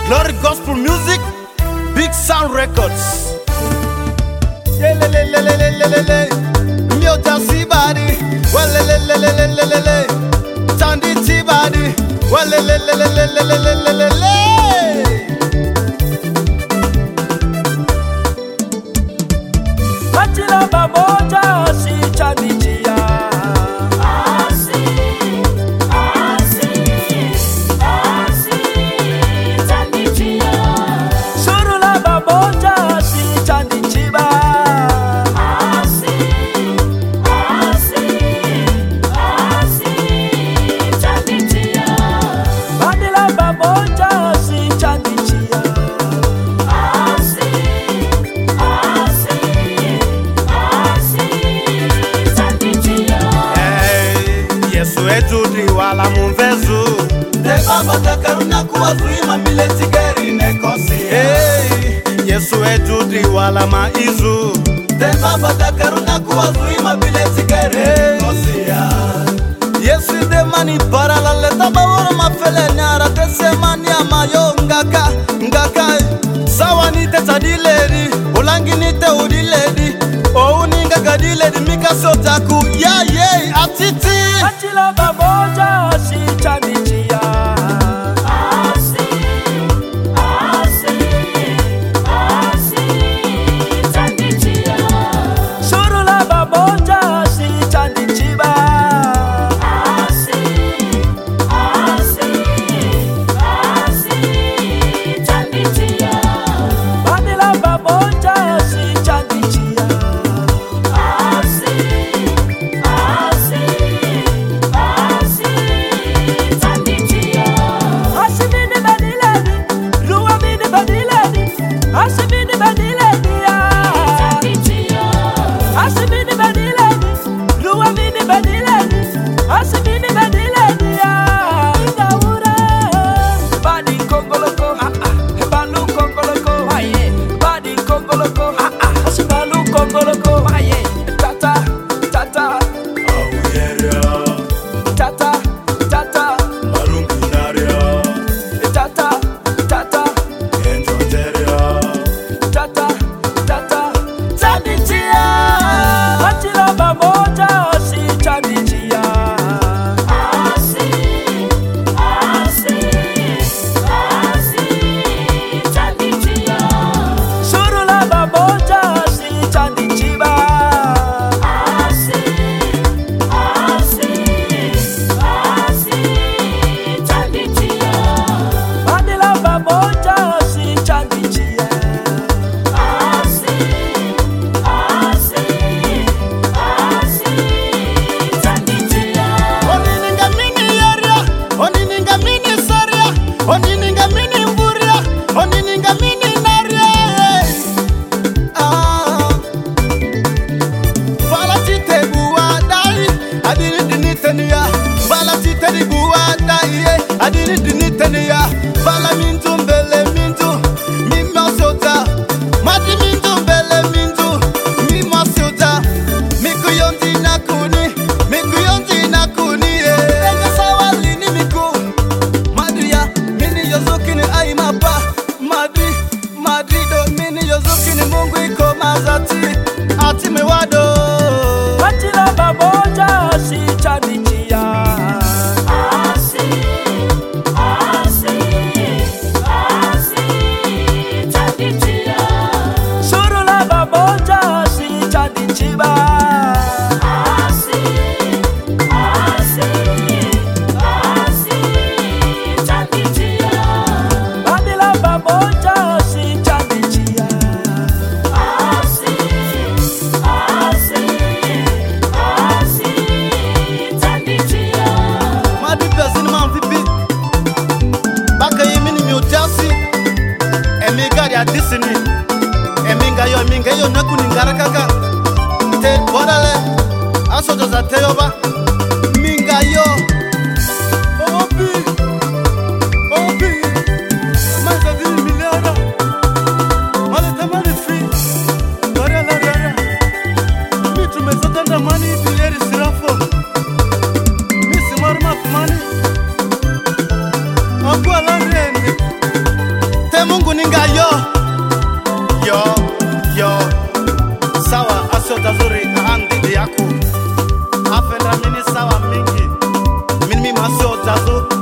Glory Gospel Music, Big Sound Records. Mjota Sibadi, walelelelelelelele. Tandi Tibadi, walelelelelelelele. Atila bamoja si chanijia. Wala mumvezu Baba takaruna kuwazuima mile tigeri nekosi. Yesu etudri wala maizu Baba takaruna kuwazuima mile tigeri nekosi. Yesu de mani para la leta baworo mafele nyara tese mani amayo ngaka sawa nite tadiledi ulangi nite udiledi ouninga gadiledi mika sotaku atiti Atila bamoja si chanijia. Surula bamoja si chanijia. Badila bamoja si chanijia. Eminga yo nakuningara kaka te bodale asoto za teyoba minga yo obi maza di miliara male tamale fi la mitu mezatanda mani bileri sirafo misi marma mani akwa la rende ate Mungu ninga yo sawa asio tazuri andi yako afenda mini sawa mingi mini masio tazu